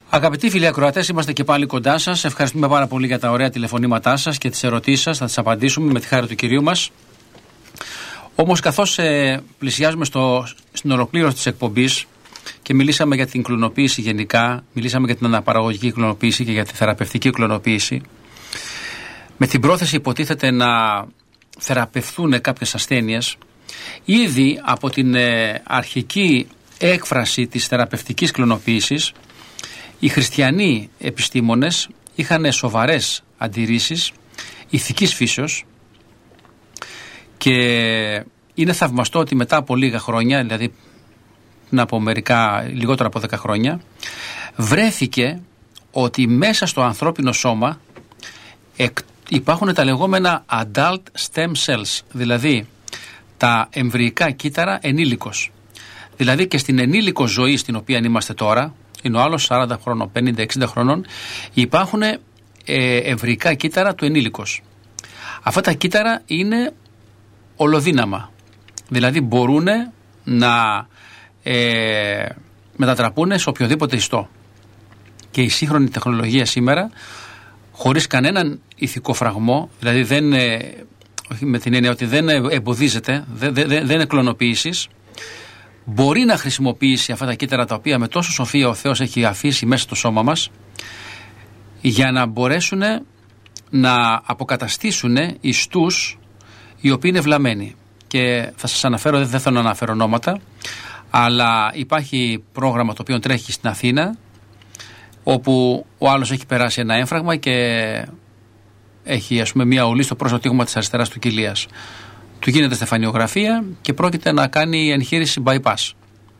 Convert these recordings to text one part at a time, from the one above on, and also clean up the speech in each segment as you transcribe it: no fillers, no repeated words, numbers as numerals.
Αγαπητοί φίλοι ακροατές, είμαστε και πάλι κοντά σας. Ευχαριστούμε πάρα πολύ για τα ωραία τηλεφωνήματά σας και τις ερωτήσεις σας. Θα τις απαντήσουμε με τη χάρη του Κυρίου μας. Όμως, καθώς πλησιάζουμε στην ολοκλήρωση της εκπομπής και μιλήσαμε για την κλωνοποίηση γενικά, μιλήσαμε για την αναπαραγωγική κλωνοποίηση και για τη θεραπευτική κλωνοποίηση, με την πρόθεση υποτίθεται να θεραπευθούν κάποιες ασθένειες, ήδη από την αρχική έκφραση της θεραπευτικής κλωνοποίησης, οι χριστιανοί επιστήμονες είχαν σοβαρές αντιρρήσεις ηθικής φύσεως και είναι θαυμαστό ότι μετά από λίγα χρόνια, δηλαδή από λιγότερο από 10 χρόνια, βρέθηκε ότι μέσα στο ανθρώπινο σώμα υπάρχουν τα λεγόμενα adult stem cells, δηλαδή τα εμβρυϊκά κύτταρα ενήλικος. Δηλαδή και στην ενήλικο ζωή στην οποία είμαστε τώρα, είναι ο άλλος 40 χρόνων, 50-60 χρονών, υπάρχουν εμβρυϊκά κύτταρα του ενήλικος. Αυτά τα κύτταρα είναι ολοδύναμα. Δηλαδή μπορούν να μετατραπούν σε οποιοδήποτε ιστό. Και η σύγχρονη τεχνολογία σήμερα, χωρίς κανέναν ηθικό φραγμό, δηλαδή με την έννοια ότι δεν εμποδίζεται, δεν είναι κλωνοποίησης, μπορεί να χρησιμοποιήσει αυτά τα κύτταρα τα οποία με τόσο σοφία ο Θεός έχει αφήσει μέσα στο σώμα μας, για να μπορέσουν να αποκαταστήσουν ιστούς οι οποίοι είναι βλαμμένοι. Και θα σας αναφέρω, δεν θέλω να αναφέρω ονόματα, αλλά υπάρχει πρόγραμμα το οποίο τρέχει στην Αθήνα, όπου ο άλλος έχει περάσει ένα έμφραγμα και έχει, ας πούμε, μία ουλή στο προσωτήγμα της αριστεράς του κοιλίας. Του γίνεται στεφανιογραφία και πρόκειται να κάνει εγχείρηση bypass.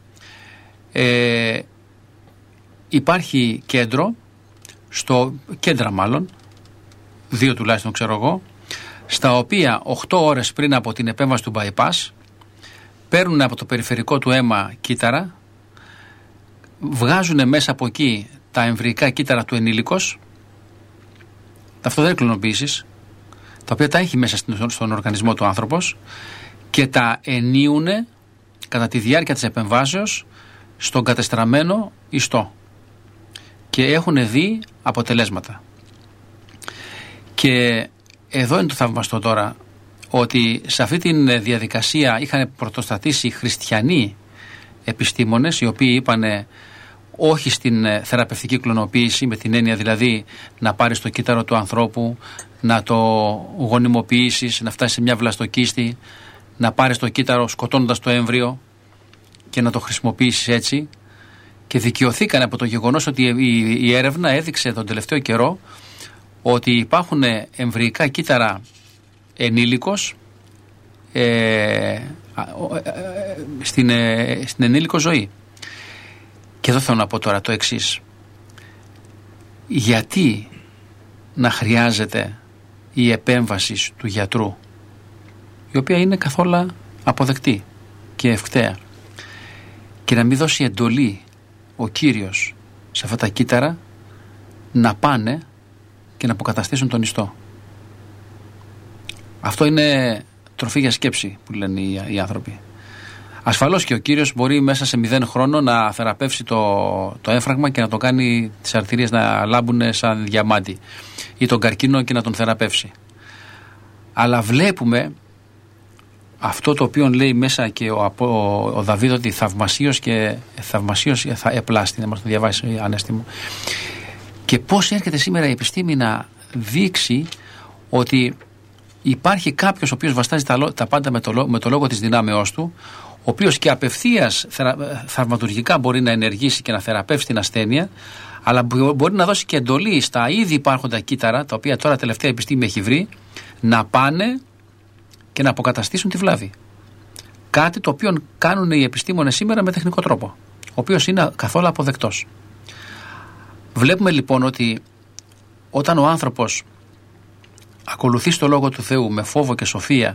Υπάρχει κέντρα μάλλον, 2 τουλάχιστον ξέρω εγώ, στα οποία 8 ώρες πριν από την επέμβαση του bypass παίρνουν από το περιφερικό του αίμα κύτταρα, βγάζουν μέσα από εκεί τα εμβρυϊκά κύτταρα του ενήλικος, αυτό δεν είναι κλωνοποίησης, τα οποία τα έχει μέσα στον οργανισμό του άνθρωπος, και τα ενίουν κατά τη διάρκεια της επεμβάσεως στον κατεστραμμένο ιστό και έχουν δει αποτελέσματα. Και εδώ είναι το θαυμαστό τώρα, ότι σε αυτή τη διαδικασία είχαν πρωτοστατήσει χριστιανοί επιστήμονες, οι οποίοι είπανε όχι στην θεραπευτική κλωνοποίηση, με την έννοια δηλαδή να πάρεις το κύτταρο του ανθρώπου, να το γονιμοποιήσεις, να φτάσει σε μια βλαστοκίστη, να πάρεις το κύτταρο σκοτώνοντας το έμβριο και να το χρησιμοποιήσεις έτσι. Και δικαιωθήκαν από το γεγονός ότι η έρευνα έδειξε τον τελευταίο καιρό ότι υπάρχουν εμβρυϊκά κύτταρα ενήλικος στην ενήλικο ζωή. Και εδώ θέλω να πω τώρα το εξής. Γιατί να χρειάζεται η επέμβαση του γιατρού, η οποία είναι καθόλου αποδεκτή και ευκταία, και να μην δώσει εντολή ο Κύριος σε αυτά τα κύτταρα να πάνε και να αποκαταστήσουν τον ιστό? Αυτό είναι τροφή για σκέψη που λένε οι άνθρωποι. Ασφαλώς και ο Κύριος μπορεί μέσα σε 0 χρόνο να θεραπεύσει το έμφραγμα και να το κάνει τις αρτηρίες να λάμπουν σαν διαμάντι, ή τον καρκίνο και να τον θεραπεύσει. Αλλά βλέπουμε αυτό το οποίο λέει μέσα και ο Δαβίδ, ότι θαυμασίως θα επλάστη, να μας το διαβάσει Ανέστη μου. Και πώς έρχεται σήμερα η επιστήμη να δείξει ότι υπάρχει κάποιος ο οποίος βαστάζει τα πάντα με το λόγο της δυνάμεώς του, ο οποίος και απευθείας θαυματουργικά μπορεί να ενεργήσει και να θεραπεύσει την ασθένεια, αλλά μπορεί να δώσει και εντολή στα ήδη υπάρχοντα κύτταρα, τα οποία τώρα τελευταία επιστήμη έχει βρει, να πάνε και να αποκαταστήσουν τη βλάβη. Κάτι το οποίο κάνουν οι επιστήμονες σήμερα με τεχνικό τρόπο, ο οποίος είναι καθόλου αποδεκτός. Βλέπουμε λοιπόν ότι όταν ο άνθρωπος ακολουθεί στο λόγο του Θεού με φόβο και σοφία,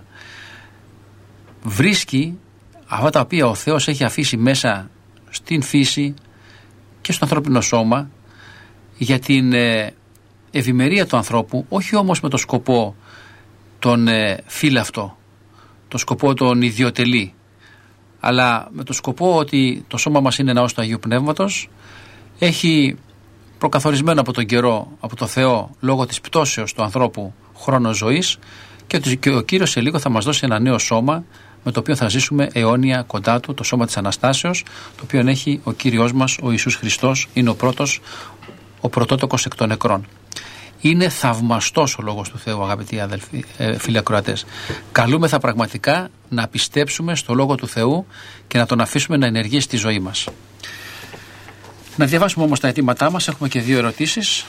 βρίσκει αυτά τα οποία ο Θεός έχει αφήσει μέσα στην φύση και στο ανθρώπινο σώμα για την ευημερία του ανθρώπου, όχι όμως με το σκοπό τον φύλαυτο, το σκοπό τον ιδιοτελή, αλλά με το σκοπό ότι το σώμα μας είναι ναός του Αγίου Πνεύματος, έχει προκαθορισμένο από τον καιρό, από το Θεό, λόγω της πτώσεως του ανθρώπου χρόνο ζωής, και ο Κύριος σε λίγο θα μας δώσει ένα νέο σώμα με το οποίο θα ζήσουμε αιώνια κοντά του, το σώμα της Αναστάσεως, το οποίο έχει ο Κύριος μας, ο Ιησούς Χριστός, είναι ο πρώτος, ο πρωτότοκος εκ των νεκρών. Είναι θαυμαστός ο Λόγος του Θεού, αγαπητοί αδελφοί, φίλοι ακροατές. Καλούμεθα πραγματικά να πιστέψουμε στο Λόγο του Θεού και να τον αφήσουμε να ενεργεί στη ζωή μας. Να διαβάσουμε όμως τα αιτήματά μας. Έχουμε και 2 ερωτήσεις.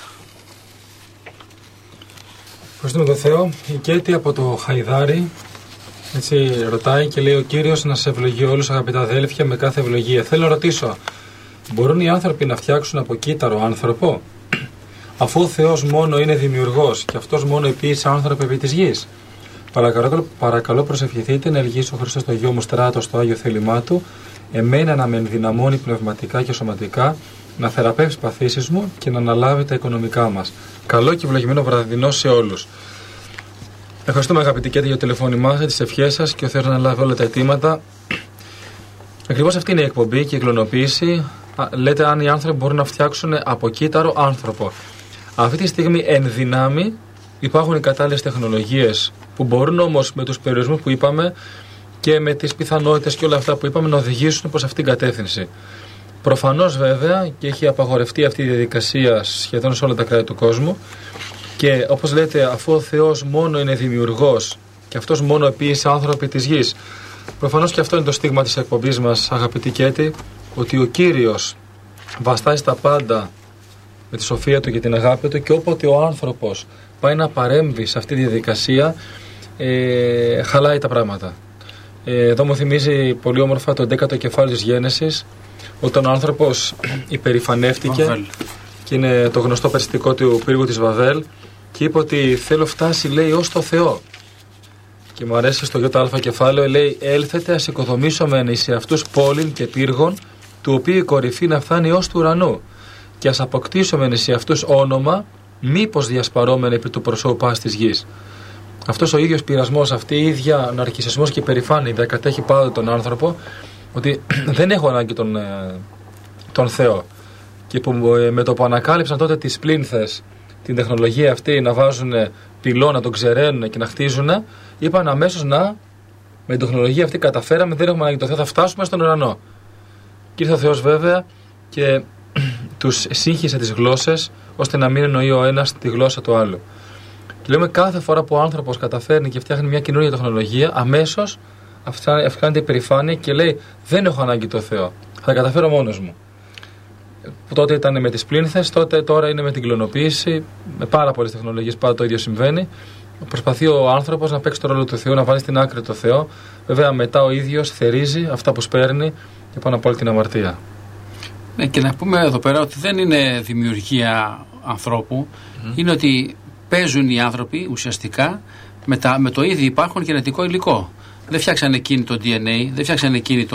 Ευχαριστούμε τον Θεό. Η Κέτη από το Χαϊδάρι ρωτάει και λέει: ο Κύριος να σε ευλογεί όλους, αγαπητά αδέλφια, με κάθε ευλογία. Θέλω να ρωτήσω, μπορούν οι άνθρωποι να φτιάξουν από κύτταρο άνθρωπο, αφού ο Θεός μόνο είναι δημιουργός και αυτός μόνο επίησε άνθρωπο επί της γης? Παρακαλώ προσευχηθείτε να ελγίσει ο Χριστός το Γιο μου στράτο στο Άγιο θέλημά του, εμένα να με ενδυναμώνει πνευματικά και σωματικά, να θεραπεύσει παθήσεις μου και να αναλάβει τα οικονομικά μας. Καλό και ευλογημένο βραδινό σε όλους. Ευχαριστούμε, αγαπητοί Κέτη, για το τηλεφώνημά σας, τις ευχές σας και ο Θεός να αναλάβει όλα τα αιτήματα. Ακριβώς αυτή είναι η εκπομπή και η κλωνοποίηση. Λέτε αν οι άνθρωποι μπορούν να φτιάξουν από κύτταρο άνθρωπο. Αυτή τη στιγμή εν δυνάμει υπάρχουν οι κατάλληλες τεχνολογίες που μπορούν όμως με τους περιορισμούς που είπαμε και με τις πιθανότητες και όλα αυτά που είπαμε να οδηγήσουν προς αυτήν την κατεύθυνση. Προφανώς βέβαια και έχει απαγορευτεί αυτή η διαδικασία σχεδόν σε όλα τα κράτη του κόσμου και όπως λέτε, αφού ο Θεός μόνο είναι δημιουργός και αυτός μόνο επίησε άνθρωποι της γης, προφανώς και αυτό είναι το στίγμα της εκπομπής μας, αγαπητή Κέτη, ότι ο Κύριος βαστάζει τα πάντα με τη σοφία του και την αγάπη του και όποτε ο άνθρωπος πάει να παρέμβει σε αυτή τη διαδικασία, χαλάει τα πράγματα. Εδώ μου θυμίζει πολύ όμορφα το 11ο κεφάλαιο της Γένεσης, όταν ο άνθρωπος υπερηφανεύτηκε και είναι το γνωστό περιστατικό του πύργου της Βαβέλ και είπε ότι θέλω φτάσει, λέει, ως το Θεό. Και μου αρέσει στο ΙΑ κεφάλαιο, λέει, έλθετε ας οικοδομήσουμε εις αυτούς πόλην και πύργων, του οποίου η κορυφή να φτάνει ως του ουρανού, και ας αποκτήσουμε εις αυτούς όνομα, μήπως διασπαρώμεν επί του προσώπου πάσης της γης. Αυτός ο ίδιος πειρασμός, αυτή η ίδια ναρκισσισμός και υπερηφάνεια διακατέχει πάντα τον άνθρωπο, ότι δεν έχω ανάγκη τον Θεό. Και που, με το που ανακάλυψαν τότε τις πλήνθες, την τεχνολογία αυτή να βάζουν πυλώνα, να τον ξεραίνουν και να χτίζουν, είπαν αμέσως με την τεχνολογία αυτή καταφέραμε, δεν έχουμε ανάγκη τον Θεό, θα φτάσουμε στον ουρανό. Και ήρθε ο Θεός βέβαια και τους σύγχυσε τις γλώσσες, ώστε να μην εννοεί ο ένας τη γλώσσα του άλλου. Και λέμε κάθε φορά που ο άνθρωπος καταφέρνει και φτιάχνει μια καινούργια τεχνολογία, αμέσως αυξάνεται η περηφάνεια και λέει: δεν έχω ανάγκη το Θεό, θα τα καταφέρω μόνος μου. Τότε ήταν με τις πλήνθες, τώρα είναι με την κλωνοποίηση, με πάρα πολλές τεχνολογίες πάντα το ίδιο συμβαίνει. Προσπαθεί ο άνθρωπος να παίξει το ρόλο του Θεού, να βάλει στην άκρη το Θεό. Βέβαια μετά ο ίδιος θερίζει αυτά που σπέρνει και πάνω από όλη την αμαρτία. Ναι, και να πούμε εδώ πέρα ότι δεν είναι δημιουργία ανθρώπου, είναι ότι παίζουν οι άνθρωποι ουσιαστικά με το ήδη υπάρχον γενετικό υλικό. Δεν φτιάξανε εκείνη το DNA, δεν φτιάξανε εκείνη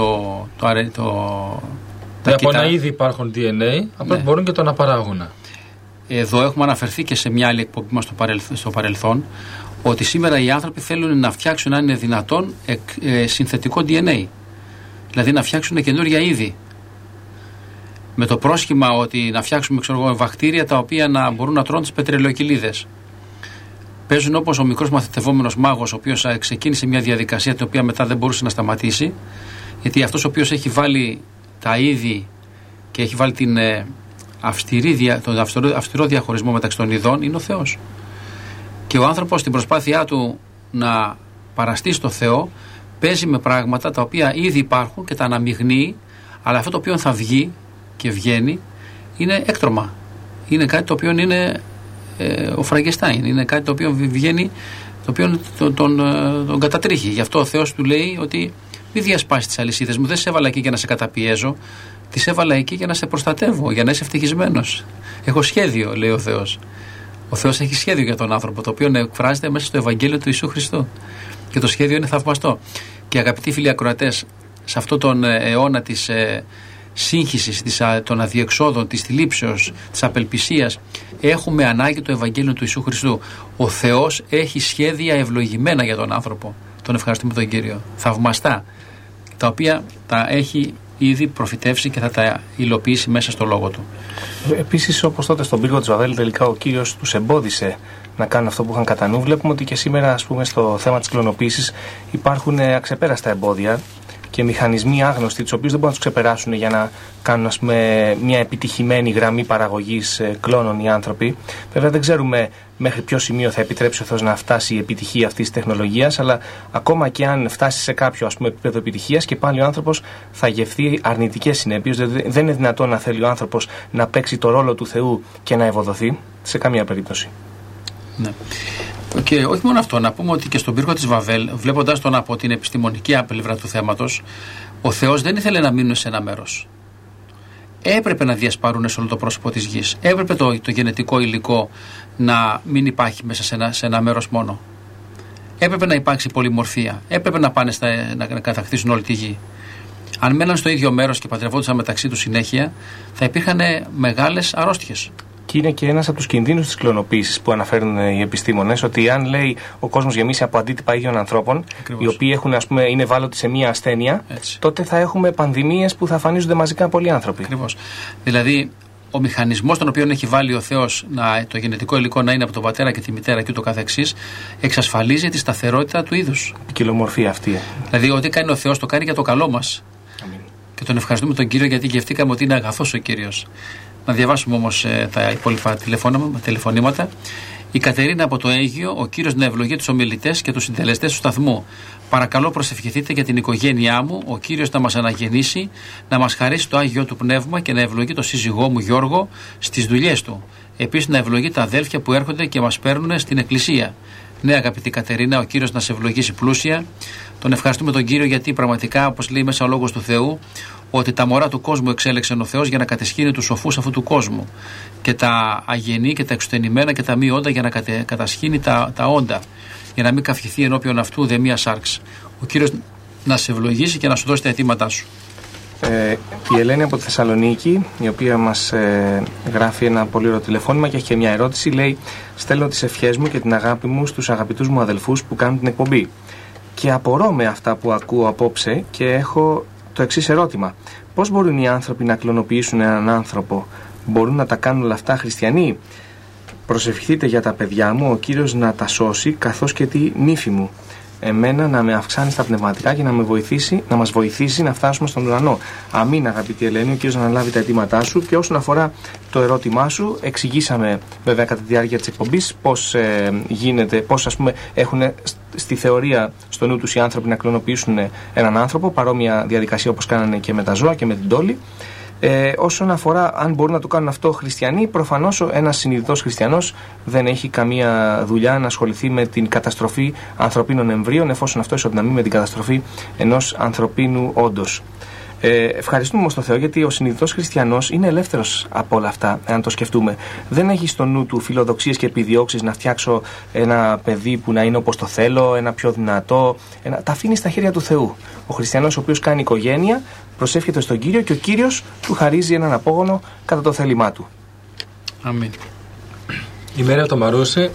από ένα ήδη υπάρχουν DNA, απλά μπορούν και το να παράγουν. Εδώ έχουμε αναφερθεί και σε μια άλλη εκπομπή μας στο παρελθόν, ότι σήμερα οι άνθρωποι θέλουν να φτιάξουν, αν είναι δυνατόν, συνθετικό DNA. Δηλαδή να φτιάξουν καινούργια είδη. Με το πρόσχημα ότι να φτιάξουμε βακτήρια τα οποία να μπορούν να τρώνε τις πετρελαιοκυλίδες. Παίζουν όπως ο μικρός μαθητευόμενος μάγος, ο οποίος ξεκίνησε μια διαδικασία την οποία μετά δεν μπορούσε να σταματήσει, γιατί αυτός ο οποίος έχει βάλει τα είδη και έχει βάλει τον αυστηρό διαχωρισμό μεταξύ των ειδών είναι ο Θεός. Και ο άνθρωπος στην προσπάθειά του να παραστεί στο Θεό παίζει με πράγματα τα οποία ήδη υπάρχουν και τα αναμειγνύει, αλλά αυτό το οποίο θα βγει και βγαίνει είναι έκτρωμα. Είναι κάτι το οποίο είναι ο Φραγκεστάιν, είναι κάτι το οποίο βγαίνει, το οποίο τον κατατρίχει. Γι' αυτό ο Θεός του λέει ότι μην διασπάσεις τις αλυσίδες μου, δεν σε έβαλα εκεί για να σε καταπιέζω, τις έβαλα εκεί για να σε προστατεύω, για να είσαι ευτυχισμένος. Έχω σχέδιο, λέει ο Θεός. Ο Θεός έχει σχέδιο για τον άνθρωπο, το οποίο εκφράζεται μέσα στο Ευαγγέλιο του Ιησού Χριστού. Και το σχέδιο είναι θαυμαστό. Και αγαπητοί φίλοι ακροατές, σε αυτόν τον αιώνα της σύγχυσης, των αδιεξόδων, της θλίψεως, της απελπισίας, έχουμε ανάγκη το Ευαγγέλιο του Ιησού Χριστού. Ο Θεός έχει σχέδια ευλογημένα για τον άνθρωπο. Τον ευχαριστούμε τον Κύριο. Θαυμαστά. Τα οποία τα έχει ήδη προφητεύσει και θα τα υλοποιήσει μέσα στο λόγο του. Επίσης, όπως τότε στον πύργο της Βαβέλ, τελικά ο Κύριος τους εμπόδισε να κάνουν αυτό που είχαν κατά νου. Βλέπουμε ότι και σήμερα, ας πούμε, στο θέμα της κλωνοποίησης υπάρχουν αξεπέραστα εμπόδια και μηχανισμοί άγνωστοι, τους οποίους δεν μπορούν να τους ξεπεράσουν για να κάνουν, ας πούμε, μια επιτυχημένη γραμμή παραγωγής κλώνων οι άνθρωποι. Βέβαια, δεν ξέρουμε μέχρι ποιο σημείο θα επιτρέψει ο Θεός να φτάσει η επιτυχία αυτής της τεχνολογίας, αλλά ακόμα και αν φτάσει σε κάποιο, ας πούμε, επίπεδο επιτυχίας, και πάλι ο άνθρωπος θα γευθεί αρνητικές συνέπειες. Δεν είναι δυνατόν να θέλει ο άνθρωπος να παίξει το ρόλο του Θεού και να ευοδοθεί σε καμία περίπτωση. Ναι. Και όχι μόνο αυτό, να πούμε ότι και στον πύργο της Βαβέλ, βλέποντας τον από την επιστημονική πλευρά του θέματος, ο Θεός δεν ήθελε να μείνουν σε ένα μέρος. Έπρεπε να διασπαρούν σε όλο το πρόσωπο της γης. Έπρεπε το γενετικό υλικό να μην υπάρχει μέσα σε ένα μέρος μόνο. Έπρεπε να υπάρξει πολυμορφία. Έπρεπε να πάνε να κατακτήσουν όλη τη γη. Αν μέναν στο ίδιο μέρος και παντρευόντουσαν μεταξύ τους συνέχεια, θα υπήρχαν μεγάλες αρρώστιες. Και είναι και ένας από τους κινδύνους της κλωνοποίησης που αναφέρουν οι επιστήμονες, ότι αν, λέει, ο κόσμος γεμίσει από αντίτυπα ίδιων ανθρώπων, οι οποίοι έχουν, ας πούμε, είναι ευάλωτοι σε μία ασθένεια, τότε θα έχουμε πανδημίες που θα εμφανίζονται μαζικά πολλοί άνθρωποι. Ακριβώς. Δηλαδή, ο μηχανισμός τον οποίο έχει βάλει ο Θεός το γενετικό υλικό να είναι από τον πατέρα και τη μητέρα και ούτω καθεξής, εξασφαλίζει τη σταθερότητα του είδους. Η ποικιλομορφία αυτή. Δηλαδή, ό,τι κάνει ο Θεός το κάνει για το καλό μας. Αμήν. Και τον ευχαριστούμε τον Κύριο, γιατί γευτήκαμε ότι είναι αγαθός ο Κύριος. Να διαβάσουμε όμως τα υπόλοιπα τηλεφωνήματα. Η Κατερίνα από το Αίγυο, ο Κύριος να ευλογεί τους ομιλητές και τους συντελεστές του σταθμού. Παρακαλώ, προσευχηθείτε για την οικογένειά μου, ο Κύριος να μας αναγεννήσει, να μας χαρίσει το Άγιο του Πνεύμα και να ευλογεί τον σύζυγό μου Γιώργο στις δουλειές του. Επίσης, να ευλογεί τα αδέλφια που έρχονται και μας παίρνουν στην εκκλησία. Ναι, αγαπητή Κατερίνα, ο Κύριος να σε ευλογήσει πλούσια. Τον ευχαριστούμε τον Κύριο, γιατί πραγματικά, όπως λέει μέσα ο λόγος του Θεού, ότι τα μωρά του κόσμου εξέλεξε ο Θεός για να κατεσχύνει τους σοφούς αυτού του κόσμου, και τα αγενή και τα εξουθενημένα και τα μη όντα για να κατασχύνει τα όντα, για να μην καυχηθεί ενώπιον αυτού δε μία σάρξ. Ο Κύριος να σε ευλογήσει και να σου δώσει τα αιτήματά σου. Η Ελένη από τη Θεσσαλονίκη, η οποία μας γράφει ένα πολύ ωραίο τηλεφώνημα και έχει και μια ερώτηση. Λέει: στέλνω τις ευχές μου και την αγάπη μου στους αγαπητούς μου αδελφούς που κάνουν την εκπομπή. Και απορώ με αυτά που ακούω απόψε και έχω το εξής ερώτημα. Πώς μπορούν οι άνθρωποι να κλωνοποιήσουν έναν άνθρωπο? Μπορούν να τα κάνουν όλα αυτά χριστιανοί? Προσευχηθείτε για τα παιδιά μου, ο Κύριος να τα σώσει, καθώς και τη νύφη μου. Εμένα να με αυξάνει στα πνευματικά και να μας βοηθήσει να φτάσουμε στον ουρανό. Αμήν, αγαπητή Ελένη, ο Κύριος να αναλάβει τα αιτήματά σου. Και όσον αφορά το ερώτημά σου, εξηγήσαμε βέβαια κατά τη διάρκεια της εκπομπής πώς γίνεται, πώς, ας πούμε, έχουν στη θεωρία στο νου τους οι άνθρωποι να κλωνοποιήσουν έναν άνθρωπο, παρόμοια διαδικασία όπως κάνανε και με τα ζώα και με την τόλη. Όσον αφορά αν μπορούν να το κάνουν αυτό χριστιανοί, προφανώς ένας συνειδητός χριστιανός δεν έχει καμία δουλειά να ασχοληθεί με την καταστροφή ανθρωπίνων εμβρίων, εφόσον αυτό ισοδυναμεί με την καταστροφή ενός ανθρωπίνου όντως. Ευχαριστούμε όμως τον Θεό, γιατί ο συνειδητός χριστιανός είναι ελεύθερος από όλα αυτά, αν το σκεφτούμε. Δεν έχει στο νου του φιλοδοξίες και επιδιώξεις να φτιάξω ένα παιδί που να είναι όπως το θέλω, ένα πιο δυνατό. Τα αφήνει στα χέρια του Θεού. Ο χριστιανός, ο οποίος κάνει οικογένεια, προσεύχεται στον Κύριο και ο Κύριος του χαρίζει έναν απόγονο κατά το θέλημά του. Αμήν. Η Μέρα το Μαρούσι.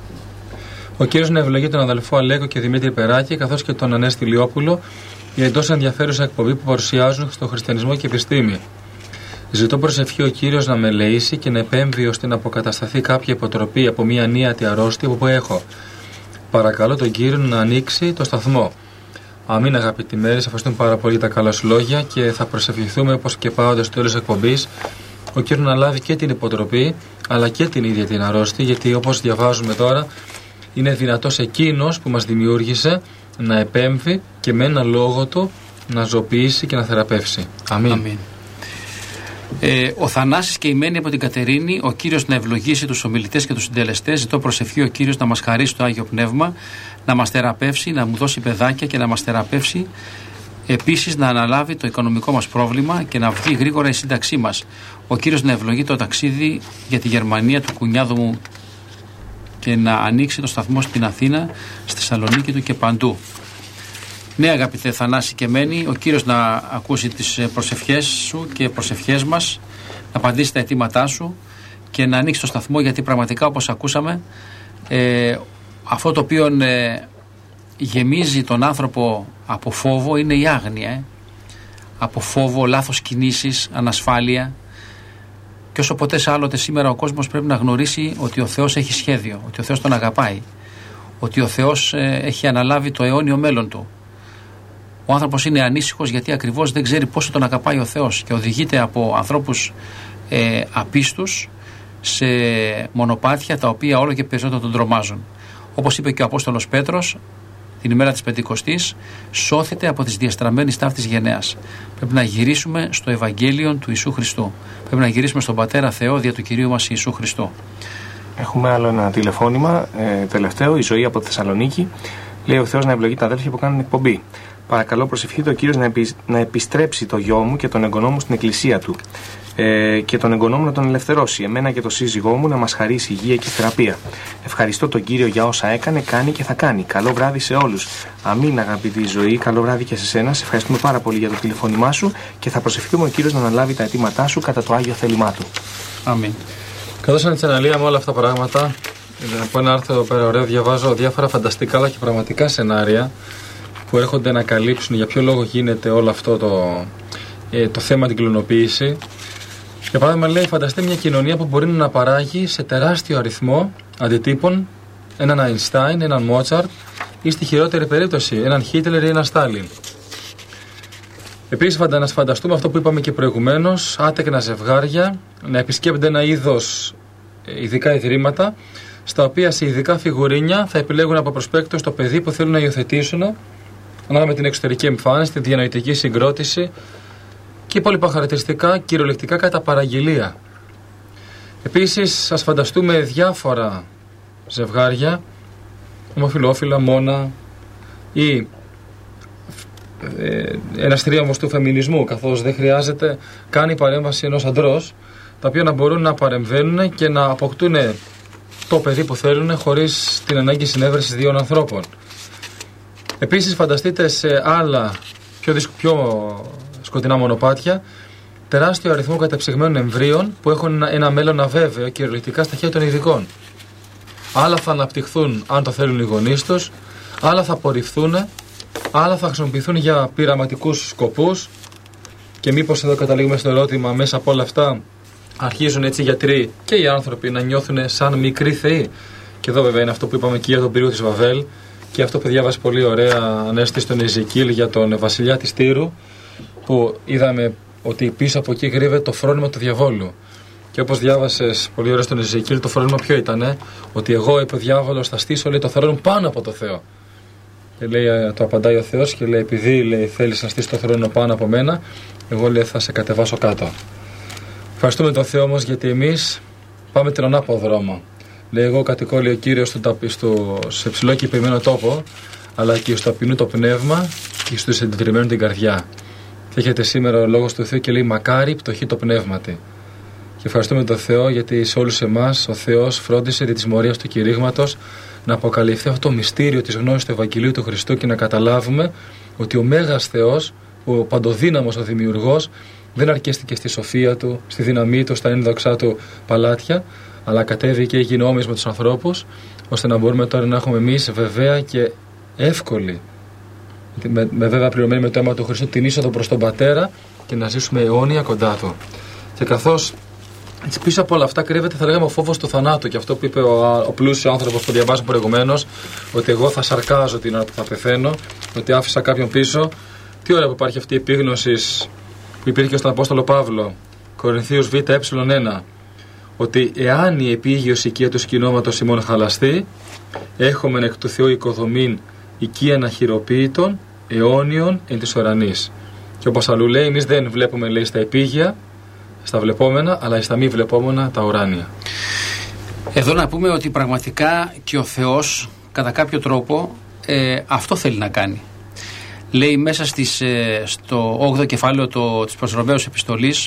Ο Κύριος να ευλογεί τον αδελφό Αλέκο και Δημήτρη Περάκη, καθώς και τον Ανέστη Λιόπουλο, για την τόσο ενδιαφέρουσα εκπομπή που παρουσιάζουν στο χριστιανισμό και επιστήμη. Ζητώ προσευχή ο Κύριος να με ελεήσει και να επέμβει ώστε να αποκατασταθεί κάποια υποτροπή από μια ανίατη αρρώστια που έχω. Παρακαλώ τον Κύριο να ανοίξει το σταθμό. Αμήν, αγαπητοί μέρες, ευχαριστούμε πάρα πολύ τα καλά σου λόγια και θα προσευχηθούμε όπως και πάντα στο τέλος της εκπομπής ο Κύριος να λάβει και την υποτροπή αλλά και την ίδια την αρρώστια, γιατί όπως διαβάζουμε τώρα, είναι δυνατός εκείνος που μας δημιούργησε να επέμβει και με ένα λόγο του να ζωοποιήσει και να θεραπεύσει. Αμήν. Αμήν. Ο Θανάσης και η Μένη από την Κατερίνη, ο Κύριος να ευλογήσει τους ομιλητές και τους συντελεστές. Ζητώ προσευχή ο Κύριος να μας χαρίσει το Άγιο Πνεύμα, να μας θεραπεύσει, να μου δώσει παιδάκια και να μας θεραπεύσει. Επίσης να αναλάβει το οικονομικό μας πρόβλημα και να βγει γρήγορα η σύνταξή μας. Ο Κύριος να ευλογεί το ταξίδι για τη Γερμανία του κουνιάδου μου και να ανοίξει το σταθμό στην Αθήνα, στη Θεσσαλονίκη του και παντού. Ναι, αγαπητέ Θανάση και Μένη, ο Κύριος να ακούσει τις προσευχές σου και προσευχές μας, να απαντήσει τα αιτήματά σου και να ανοίξει το σταθμό, γιατί πραγματικά, όπως ακούσαμε, αυτό το οποίο γεμίζει τον άνθρωπο από φόβο είναι η άγνοια. από φόβο, λάθος κινήσεις, ανασφάλεια. Και όσο ποτέ άλλοτε σήμερα ο κόσμος πρέπει να γνωρίσει ότι ο Θεός έχει σχέδιο, ότι ο Θεός τον αγαπάει, ότι ο Θεός έχει αναλάβει το αιώνιο μέλλον του. Ο άνθρωπος είναι ανήσυχος γιατί ακριβώς δεν ξέρει πόσο τον αγαπάει ο Θεός και οδηγείται από ανθρώπους απίστους σε μονοπάτια τα οποία όλο και περισσότερο τον τρομάζουν. Όπως είπε και ο Απόστολος Πέτρος την ημέρα της Πεντηκοστής, σώθητε από τις διαστραμμένες ταύτης γενναίας. Πρέπει να γυρίσουμε στο Ευαγγέλιο του Ιησού Χριστού. Πρέπει να γυρίσουμε στον Πατέρα Θεό δια του Κυρίου μας Ιησού Χριστού. Έχουμε άλλο ένα τηλεφώνημα, τελευταίο, η Ζωή από τη Θεσσαλονίκη. Λέει ο Θεός να ευλογεί τα αδέλφια που κάνουν εκπομπή. Παρακαλώ, προσευχείτε ο Κύριος να επιστρέψει το γιο μου και τον εγγονό μου στην εκκλησία του. Και τον εγγονό μου να τον ελευθερώσει. Εμένα και το σύζυγό μου να μας χαρίσει υγεία και θεραπεία. Ευχαριστώ τον Κύριο για όσα έκανε, κάνει και θα κάνει. Καλό βράδυ σε όλους. Αμήν, αγαπητή Ζωή. Καλό βράδυ και σε σένα. Σε ευχαριστούμε πάρα πολύ για το τηλεφώνημά σου και θα προσευχηθούμε ο Κύριος να αναλάβει τα αιτήματά σου κατά το άγιο θέλημά του. Αμήν. Καθώς αναλύαμε όλα αυτά τα πράγματα, από ένα άρθρο πέρα ωραίο διαβάζω διάφορα φανταστικά αλλά και πραγματικά σενάρια που έρχονται να καλύψουν για ποιο λόγο γίνεται όλο αυτό το θέμα, την κλωνοποίηση. Για παράδειγμα, λέει, φανταστείτε μια κοινωνία που μπορεί να παράγει σε τεράστιο αριθμό αντιτύπων έναν Αϊνστάιν, έναν Μότσαρτ ή στη χειρότερη περίπτωση έναν Χίτλερ ή έναν Στάλιν. Επίσης, να φανταστούμε αυτό που είπαμε και προηγουμένως, άτεκνα ζευγάρια να επισκέπτονται ένα είδος ειδικά ιδρύματα, στα οποία σε ειδικά φιγουρίνια θα επιλέγουν από προσπέκτους το παιδί που θέλουν να υιοθετήσουν, ανάλογα με την εξωτερική εμφάνιση, τη διανοητική συγκρότηση και υπόλοιπα χαρακτηριστικά κυριολεκτικά κατά παραγγελία. Επίσης, ας φανταστούμε διάφορα ζευγάρια, ομοφυλόφιλα, μόνα ή ένας τρίαμβος του φεμινισμού, καθώς δεν χρειάζεται καν η παρέμβαση ενός αντρός, τα οποία να μπορούν να παρεμβαίνουν και να αποκτούν το παιδί που θέλουν χωρίς την ανάγκη συνέβρεσης δύο ανθρώπων. Επίσης, φανταστείτε σε άλλα πιο σκοτεινά μονοπάτια τεράστιο αριθμό κατεψυγμένων εμβρίων που έχουν ένα μέλλον αβέβαιο κυριολεκτικά στα χέρια των ειδικών. Άλλα θα αναπτυχθούν αν το θέλουν οι γονείς τους, άλλα θα απορριφθούν, άλλα θα χρησιμοποιηθούν για πειραματικούς σκοπούς. Και μήπως εδώ καταλήγουμε στο ερώτημα, μέσα από όλα αυτά αρχίζουν έτσι οι γιατροί και οι άνθρωποι να νιώθουν σαν μικροί θεοί. Και εδώ βέβαια είναι αυτό που είπαμε και για τον πύργο της Βαβέλ και αυτό που διάβασε πολύ ωραία Ανέστη στον Εζεκίλ για τον βασιλιά της Τύρου, που είδαμε ότι πίσω από εκεί κρύβεται το φρόνημα του διαβόλου. Και όπως διάβασες πολύ ωραία στον Εζεκίλ, το φρόνημα ποιο ήτανε? Ότι εγώ, είπε ο διάβολος, θα στήσω, λέει, το θρόνο πάνω από το Θεό. Και λέει, το απαντάει ο Θεός και λέει, επειδή, λέει, θέλεις να στήσεις το θρόνο πάνω από μένα, εγώ, λέει, θα σε κατεβάσω κάτω. Ευχαριστούμε τον Θεό όμως, γιατί εμείς πάμε τον ανάποδο δρόμο. Λέει, εγώ κατοικώ, λέει ο Κύριος, σε ψηλό και υπημένο τόπο, αλλά και στο ταπεινού το πνεύμα και στους συντετριμμένους την καρδιά. Και έχετε σήμερα ο λόγος του Θεού και λέει, μακάρι πτωχή το πνεύματι. Και ευχαριστούμε τον Θεό, γιατί σε όλους εμάς ο Θεός φρόντισε δι' της μορίας του κηρύγματος να αποκαλυφθεί αυτό το μυστήριο της γνώσης του Ευαγγελίου του Χριστού και να καταλάβουμε ότι ο Μέγας Θεός, ο παντοδύναμος, ο Δημιουργός, δεν αρκέστηκε στη σοφία του, στη δύναμή του, στα ένδοξά του παλάτια, αλλά κατέβηκε και έγινε όμοιος με τους ανθρώπους, ώστε να μπορούμε τώρα να έχουμε εμείς βεβαία και εύκολη, με βέβαια πληρωμένη με το αίμα του Χριστού, την είσοδο προς τον Πατέρα και να ζήσουμε αιώνια κοντά του. Και καθώς πίσω από όλα αυτά κρύβεται, θα λέγαμε, ο φόβος του θανάτου, και αυτό που είπε ο πλούσιος άνθρωπος που διαβάζω προηγουμένως, ότι εγώ θα σαρκάζω την ώρα που θα πεθαίνω, ότι άφησα κάποιον πίσω. Τι ωραία που υπάρχει αυτή η επίγνωση που υπήρχε στον Απόστολο Παύλο, Κορινθίους Β, ε1, ότι εάν η επίγειος οικία του σκηνώματος ημών χαλαστεί, έχουμε εκ του Θεού οικοδομήν οικίαν αχυροποίητων αιώνιων εν της ουρανής. Και όπως αλλού λέει, εμείς δεν βλέπουμε, λέει, στα επίγεια, στα βλεπόμενα, αλλά στα μη βλεπόμενα τα ουράνια. Εδώ να πούμε ότι πραγματικά και ο Θεός κατά κάποιο τρόπο αυτό θέλει να κάνει. Λέει μέσα στο 8ο κεφάλαιο της προς Ρωμαίους επιστολής,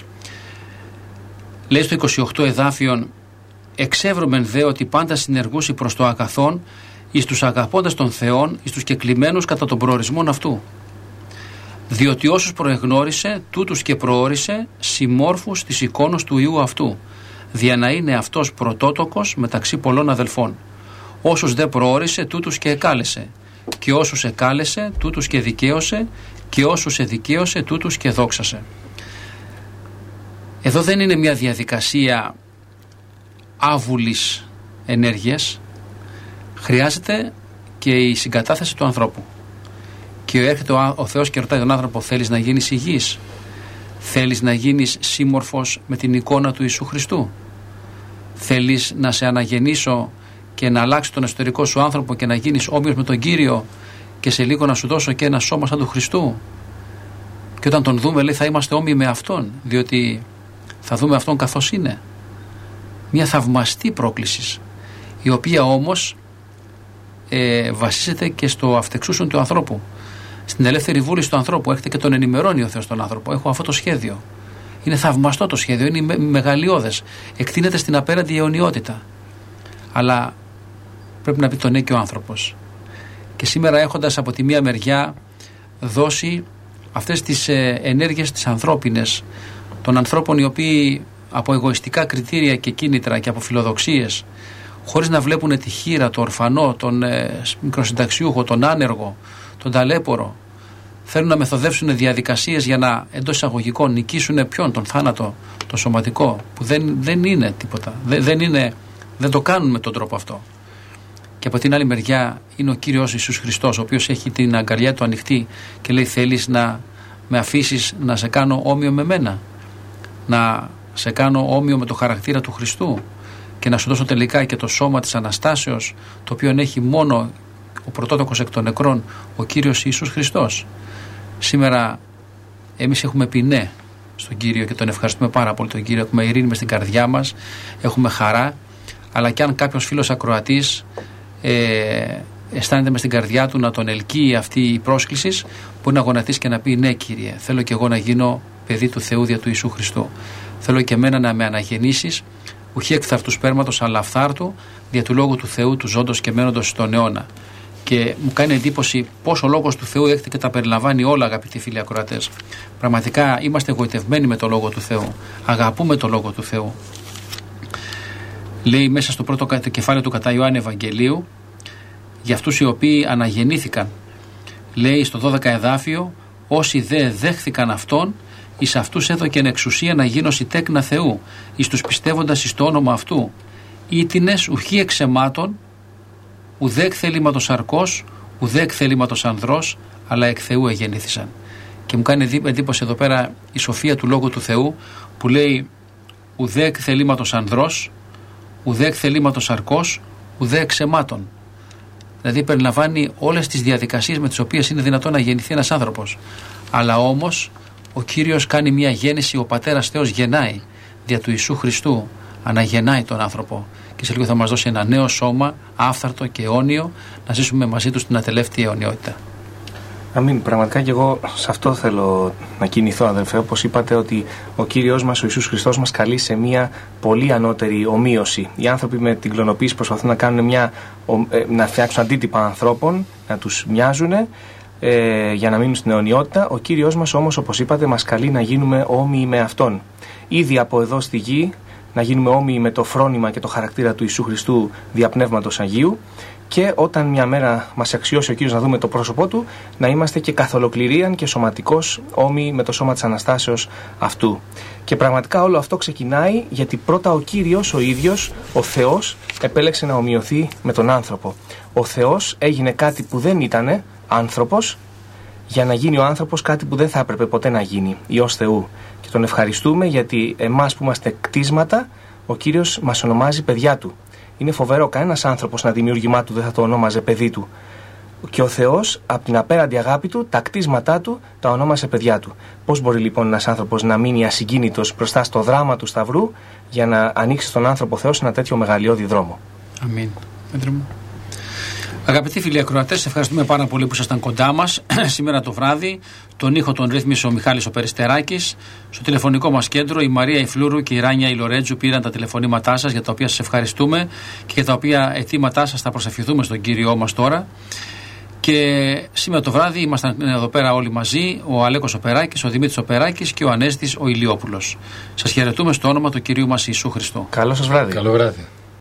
λέει στο 28 εδάφιον, εξεύρομεν δε ότι πάντα συνεργούσι προς το αγαθόν εις τους αγαπώντας των Θεών, εις τους κεκλημένους κατά των προορισμών αυτού. Διότι όσους προεγνώρισε, τούτους και προόρισε συμμόρφους της εικόνος του Υιού αυτού, δια να είναι αυτός πρωτότοκος μεταξύ πολλών αδελφών. Όσους δε προόρισε, τούτους και εκάλεσε, και όσους εκάλεσε, τούτους και δικαίωσε, και όσους εδικαίωσε τούτους και δόξασε. Εδώ δεν είναι μια διαδικασία άβουλης ενέργειας. Χρειάζεται και η συγκατάθεση του ανθρώπου. Και έρχεται ο Θεός και ρωτάει τον άνθρωπο: θέλεις να γίνεις υγιής? Θέλεις να γίνεις σύμμορφος με την εικόνα του Ιησού Χριστού? Θέλεις να σε αναγεννήσω και να αλλάξει τον εσωτερικό σου άνθρωπο και να γίνεις όμοιος με τον Κύριο και σε λίγο να σου δώσω και ένα σώμα σαν του Χριστού? Και όταν τον δούμε, λέει, θα είμαστε όμοιοι με Αυτόν, διότι θα δούμε Αυτόν καθώς είναι. Μια θαυμαστή πρόκληση, η οποία όμως βασίζεται και στο αυτεξούσον του ανθρώπου, στην ελεύθερη βούληση του ανθρώπου. Έρχεται και τον ενημερώνει ο Θεός τον άνθρωπο: έχω αυτό το σχέδιο. Είναι θαυμαστό το σχέδιο, είναι μεγαλειώδες, εκτείνεται στην απέραντη αιωνιότητα. Αλλά πρέπει να πει το ναι και ο άνθρωπος. Και σήμερα, έχοντας από τη μία μεριά δώσει αυτές τις ενέργειες τις ανθρώπινες των ανθρώπων, οι οποίοι από εγωιστικά κριτήρια και κίνητρα και από φιλοδοξίες, χωρίς να βλέπουν τη χήρα, το ορφανό, τον μικροσυνταξιούχο, τον άνεργο, τον ταλέπορο, θέλουν να μεθοδεύσουν διαδικασίες για να, εντός εισαγωγικών, νικήσουν ποιον? Τον θάνατο, το σωματικό, που δεν είναι τίποτα. Δεν το κάνουν με τον τρόπο αυτό. Και από την άλλη μεριά είναι ο Κύριος Ιησούς Χριστός, ο οποίος έχει την αγκαλιά του ανοιχτή και λέει: θέλεις να με αφήσεις να σε κάνω όμοιο με μένα, να σε κάνω όμοιο με το χαρακτήρα του Χριστού και να σου δώσω τελικά και το σώμα της Αναστάσεως, το οποίο έχει μόνο ο πρωτότοκος εκ των νεκρών, ο Κύριος Ιησούς Χριστός. Σήμερα εμείς έχουμε πει ναι στον Κύριο και τον ευχαριστούμε πάρα πολύ τον Κύριο. Έχουμε ειρήνη μες στην καρδιά μας, έχουμε χαρά. Αλλά και αν κάποιος φίλος ακροατής αισθάνεται μες στην καρδιά του να τον ελκύει αυτή η πρόσκληση, μπορεί να γονατίσει και να πει: ναι, Κύριε, θέλω και εγώ να γίνω παιδί του Θεού δια του Ιησού Χριστού. Θέλω και εμένα να με αναγεννήσεις, ουχή εκθαρτού σπέρματος, αλλά αυθάρτου, δια του λόγου του Θεού, του ζώντος και μένοντος στον αιώνα. Και μου κάνει εντύπωση πως ο λόγος του Θεού έρχεται και τα περιλαμβάνει όλα, αγαπητοί φίλοι ακροατές. Πραγματικά είμαστε εγωιτευμένοι με το λόγο του Θεού. Αγαπούμε το λόγο του Θεού. Λέει μέσα στο πρώτο κεφάλαιο του κατά Ιωάννη Ευαγγελίου για αυτούς οι οποίοι αναγεννήθηκαν. Λέει στο 12 εδάφιο: όσοι δε δέχθηκαν Αυτόν, εις αυτούς έδωκεν εξουσία να γίνωσι τέκνα Θεού, εις τους πιστεύοντας εις το όνομα Αυτού, ήτινες ουχή εξαιμάτων, ουδέ εκ θελήματος αρκός, ουδέ εκ θελήματος ανδρός, αλλά εκ Θεού εγεννήθησαν. Και μου κάνει εντύπωση εδώ πέρα η σοφία του Λόγου του Θεού, που λέει ουδέ εκ θελήματος ανδρός, ουδέ εκ θελήματος αρκός, ουδέ εκ αιμάτων. Δηλαδή περιλαμβάνει όλες τις διαδικασίες με τις οποίες είναι δυνατόν να γεννηθεί ένας άνθρωπος. Αλλά όμως ο Κύριος κάνει μια γέννηση, ο Πατέρας Θεός γεννάει δια του Ιησού Χριστού, αναγεννάει τον άνθρωπο και σε λίγο θα μας δώσει ένα νέο σώμα, άφθαρτο και αιώνιο, να ζήσουμε μαζί του στην ατελεύτια αιωνιότητα. Αμήν. Πραγματικά και εγώ σε αυτό θέλω να κινηθώ, αδελφέ. Όπως είπατε, ότι ο Κύριος μας, ο Ιησούς Χριστός, μας καλεί σε μια πολύ ανώτερη ομοίωση. Οι άνθρωποι με την κλωνοποίηση προσπαθούν να κάνουν να φτιάξουν αντίτυπα ανθρώπων, να τους μοιάζουν για να μείνουν στην αιωνιότητα. Ο Κύριος μας όμως, όπως είπατε, μας καλεί να γίνουμε όμοιοι με Αυτόν. Ήδη από εδώ στη γη να γίνουμε όμοιοι με το φρόνημα και το χαρακτήρα του Ιησού Χριστού δια Πνεύματος Αγίου, και όταν μια μέρα μας αξιώσει ο Κύριος να δούμε το πρόσωπό Του, να είμαστε και καθ' ολοκληρίαν και σωματικώς όμοιοι με το σώμα της Αναστάσεως Αυτού. Και πραγματικά όλο αυτό ξεκινάει γιατί πρώτα ο Κύριος ο ίδιος, ο Θεός, επέλεξε να ομοιωθεί με τον άνθρωπο. Ο Θεός έγινε κάτι που δεν ήτανε, άνθρωπος, για να γίνει ο άνθρωπος κάτι που δεν θα έπρεπε ποτέ να γίνει, Υιός Θεού. Και τον ευχαριστούμε γιατί εμάς που είμαστε κτίσματα, ο Κύριος μας ονομάζει παιδιά Του. Είναι φοβερό, κανένας άνθρωπος να δημιούργημά του δεν θα το ονόμαζε παιδί του. Και ο Θεός, από την απέραντη αγάπη Του, τα κτίσματά Του τα ονόμασε παιδιά Του. Πώς μπορεί λοιπόν ένας άνθρωπος να μείνει ασυγκίνητος μπροστά στο δράμα του Σταυρού για να ανοίξει στον άνθρωπο Θεός ένα τέτοιο μεγαλειώδη δρόμο? Αμήν. Αγαπητοί φίλοι ακροατές, ευχαριστούμε πάρα πολύ που ήσασταν κοντά μας σήμερα το βράδυ. Τον ήχο τον ρύθμισε ο Μιχάλης ο Περιστεράκης. Στο τηλεφωνικό μας κέντρο η Μαρία η Φλούρου και η Ράνια η Λορέτζου πήραν τα τηλεφωνήματά σας, για τα οποία σας ευχαριστούμε και για τα οποία αιτήματά σας θα προσευχηθούμε στον Κύριό μας τώρα. Και σήμερα το βράδυ ήμασταν εδώ πέρα όλοι μαζί, ο Αλέκος ο Περάκης, ο Δημήτρης ο Περάκης και ο Ανέστης ο Ηλιόπουλος. Σας χαιρετούμε στο όνομα του Κυρίου μας Ιησού Χριστού. Καλό σας βράδυ. Καλό βράδυ.